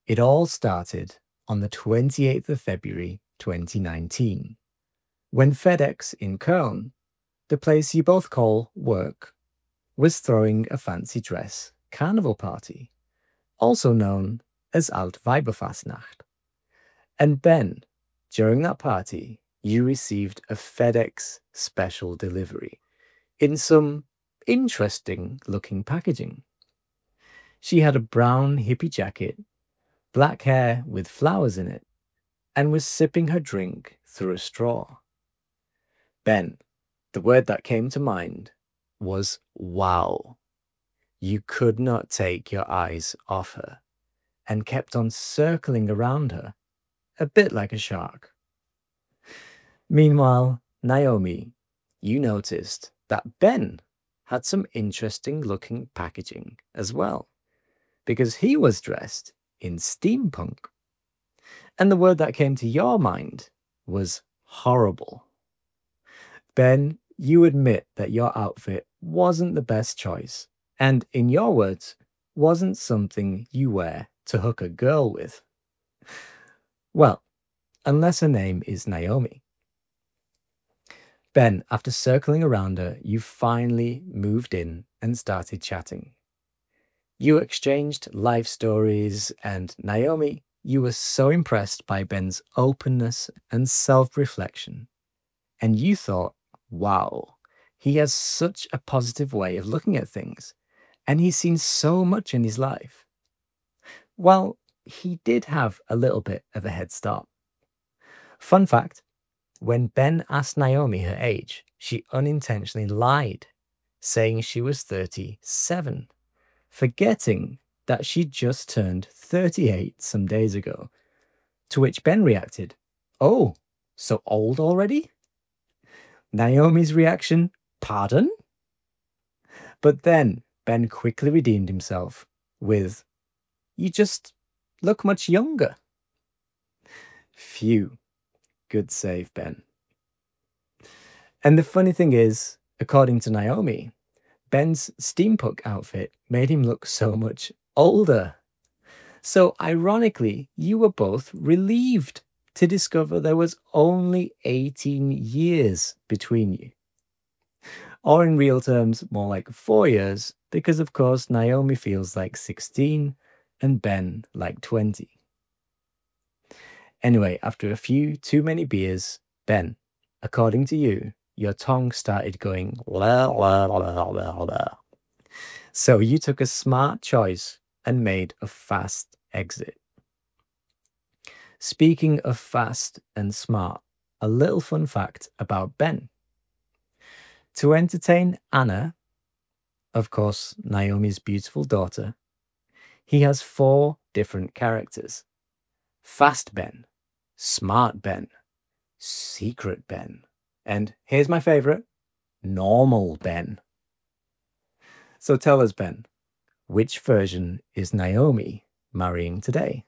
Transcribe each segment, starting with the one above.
It all started on the 28th of February 2019, when FedEx in Köln, the place you both call work, was throwing a fancy dress carnival party, also known as Altweiberfastnacht. And Ben, during that party, you received a FedEx special delivery in some interesting looking packaging. She had a brown hippie jacket, black hair with flowers in it, and was sipping her drink through a straw. Ben, the word that came to mind was wow. You could not take your eyes off her and kept on circling around her, a bit like a shark. Meanwhile, Naomi, you noticed that Ben had some interesting looking packaging as well, because he was dressed in steampunk. And the word that came to your mind was horrible. Ben, you admit that your outfit wasn't the best choice, and in your words, wasn't something you wear to hook a girl with. Well, unless her name is Naomi. Ben, after circling around her, you finally moved in and started chatting. You exchanged life stories, and Naomi, you were so impressed by Ben's openness and self-reflection. And you thought, wow, he has such a positive way of looking at things, and he's seen so much in his life. Well, he did have a little bit of a head start. Fun fact, when Ben asked Naomi her age, she unintentionally lied, saying she was 37, forgetting that she just turned 38 some days ago, to which Ben reacted, "Oh, so old already?" Naomi's reaction, "Pardon?" But then Ben quickly redeemed himself with, "You just look much younger." Phew. Good save, Ben. And the funny thing is, according to Naomi, Ben's steampunk outfit made him look so much older. So ironically, you were both relieved to discover there was only 18 years between you. Or in real terms, more like 4 years, because of course Naomi feels like 16 and Ben like 20. Anyway, after a few too many beers, Ben, according to you, your tongue started going la la la la la. So you took a smart choice and made a fast exit. Speaking of fast and smart, a little fun fact about Ben. To entertain Anna, of course, Naomi's beautiful daughter, he has 4 different characters. Fast Ben, Smart Ben, Secret Ben, and here's my favorite, Normal Ben. So tell us, Ben, which version is Naomi marrying today?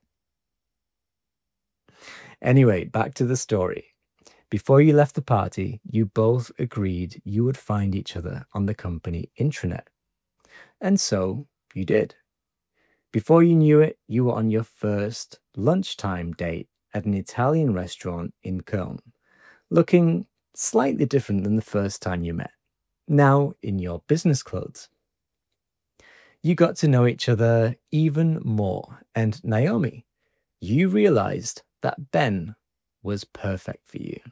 Anyway, back to the story. Before you left the party, you both agreed you would find each other on the company intranet. And so you did. Before you knew it, you were on your first lunchtime date at an Italian restaurant in Köln, looking slightly different than the first time you met, now in your business clothes. You got to know each other even more, and Naomi, you realized that Ben was perfect for you.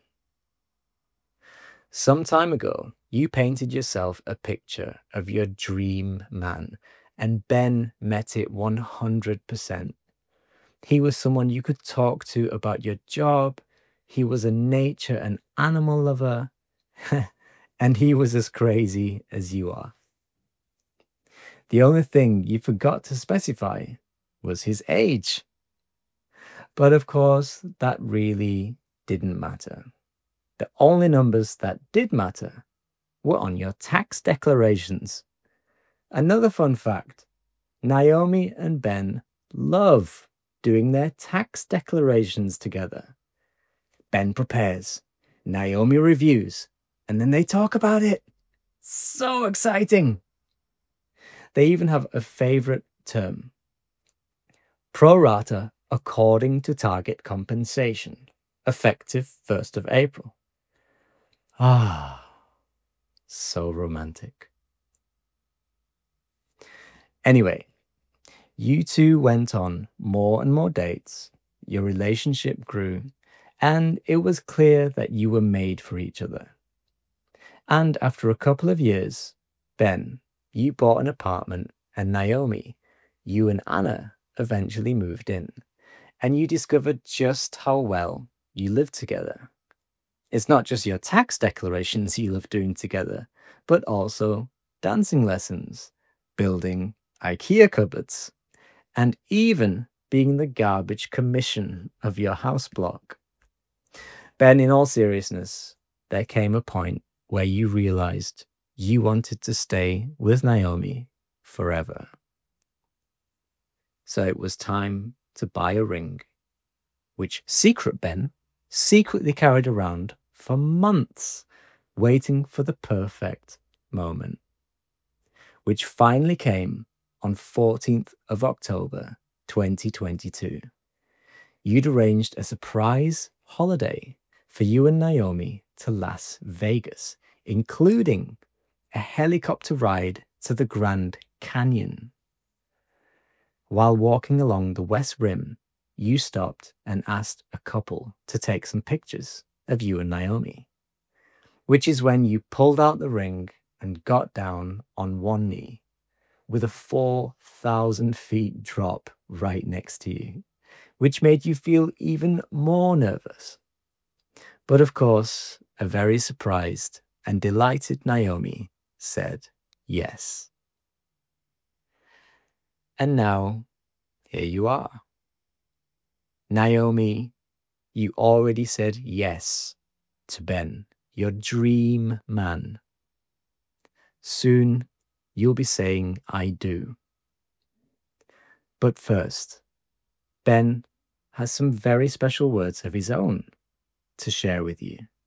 Some time ago, you painted yourself a picture of your dream man, and Ben met it 100%. He was someone you could talk to about your job. He was a nature and animal lover, and he was as crazy as you are. The only thing you forgot to specify was his age. But of course, that really didn't matter. The only numbers that did matter were on your tax declarations. Another fun fact, Naomi and Ben love doing their tax declarations together. Ben prepares, Naomi reviews, and then they talk about it. So exciting! They even have a favorite term, pro rata according to target compensation, effective 1st of April. Ah, so romantic. Anyway, you two went on more and more dates, your relationship grew, and it was clear that you were made for each other. And after a couple of years, Ben, you bought an apartment, and Naomi, you and Anna eventually moved in, and you discovered just how well you lived together. It's not just your tax declarations you love doing together, but also dancing lessons, building IKEA cupboards, and even being the garbage commission of your house block. Ben, in all seriousness, there came a point where you realized you wanted to stay with Naomi forever. So it was time to buy a ring, which Secret Ben secretly carried around for months, waiting for the perfect moment, which finally came on 14th of October 2022. You'd arranged a surprise holiday for you and Naomi to Las Vegas, including a helicopter ride to the Grand Canyon. While walking along the West Rim, you stopped and asked a couple to take some pictures of you and Naomi, which is when you pulled out the ring and got down on one knee with a 4,000 feet drop right next to you, which made you feel even more nervous. But of course, a very surprised and delighted Naomi said yes. And now, here you are. Naomi, you already said yes to Ben, your dream man. Soon, you'll be saying I do. But first, Ben has some very special words of his own to share with you.